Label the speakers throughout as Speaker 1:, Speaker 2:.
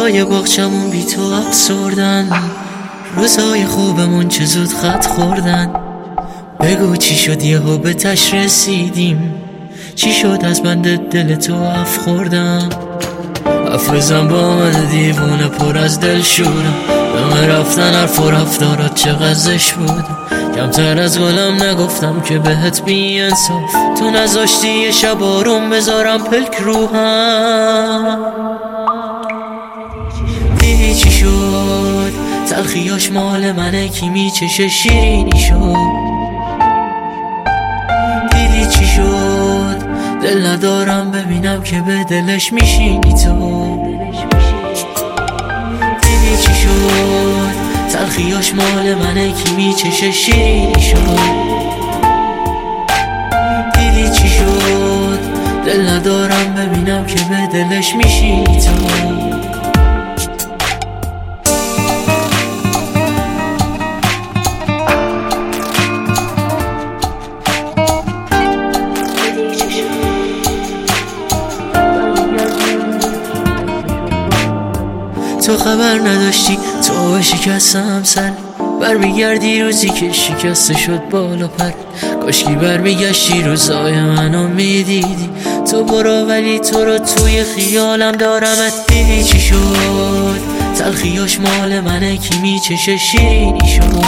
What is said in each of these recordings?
Speaker 1: روزای باغچمون بی تو افسردن، روزای خوبمون چه زود خط خوردن. بگو چی شد یهو به تش رسیدیم، چی شد از بند دل تو اف خوردم. افزم با من دیوونه پر از دل شورم، به رفتن حرف و رفتارات چقدر زشت بود. کمتر از گلم نگفتم که بهت بی انصاف، تو نذاشتی یه شب آروم بذارم پلک روحم. دیدی چی شد تلخیاش مال منه، کی میچشه شیرینی شد. دیدی چی شد دل ندارم ببینم که به دلش میشینی تو. دیدی چی شد تلخیاش مال منه، کی میچشه شیرینی شد. دیدی چی شد دل ندارم ببینم که به دلش میشینی تو. تو خبر نداشتی تو شکستم سر، برمیگردی روزی که شکسته شد بالا پر. کاشکی برمیگشتی روزای منو میدیدی، تو برو ولی تو رو توی خیالم دارمت. دیدی چی شد تلخیاش مال منه، کی میچشه شیرینی شد.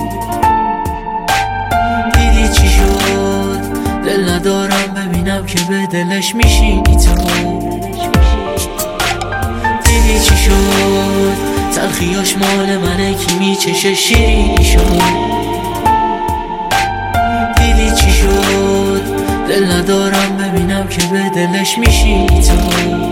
Speaker 1: دیدی چی شد دل ندارم ببینم که به دلش میشینی تو. دیدی چی شد تلخیاش مال منه، کی میچشه شیرینی شد. دیدی چی شد دل ندارم ببینم که به دلش میشینی تو.